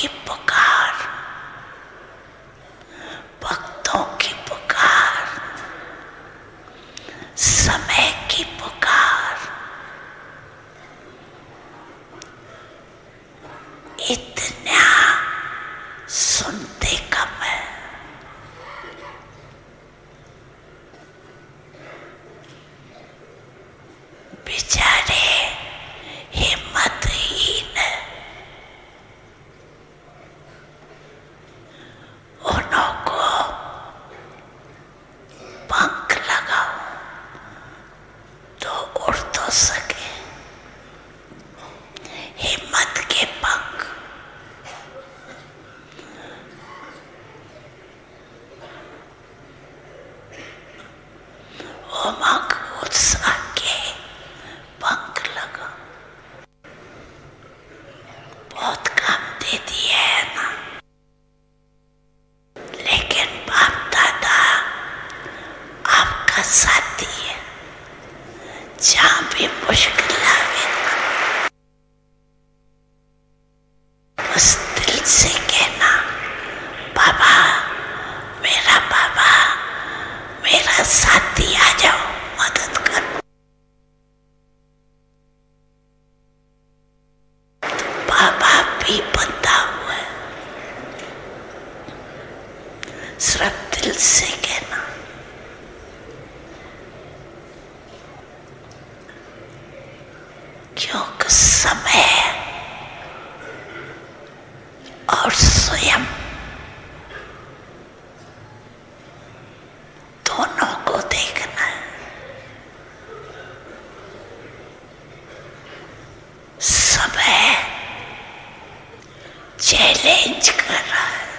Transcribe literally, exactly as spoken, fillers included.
की पुकार, भक्तों की पुकार, समय की पुकार, इतना सुनते कम है। बेचारे हिम्मतहीन, उन्हों को पंख लगाओ तो उड़ तो सके, हिम्मत के पंख। उमंग उत्साह के पंख लगाओ। बहुत काम दे दिए है ना, लेकिन बाप दादा आपका साथी है। जहां भी मुश्किल आवे उस दिल से कहना, बाबा, मेरा बाबा, मेरा साथी, आ जाओ, मदद कर। तो बाबा भी बंधा हुआ है, सिर्फ दिल से कहना। क्योंकि समय और स्वयं दोनों को देखना है। समय चैलेंज कर रहा है,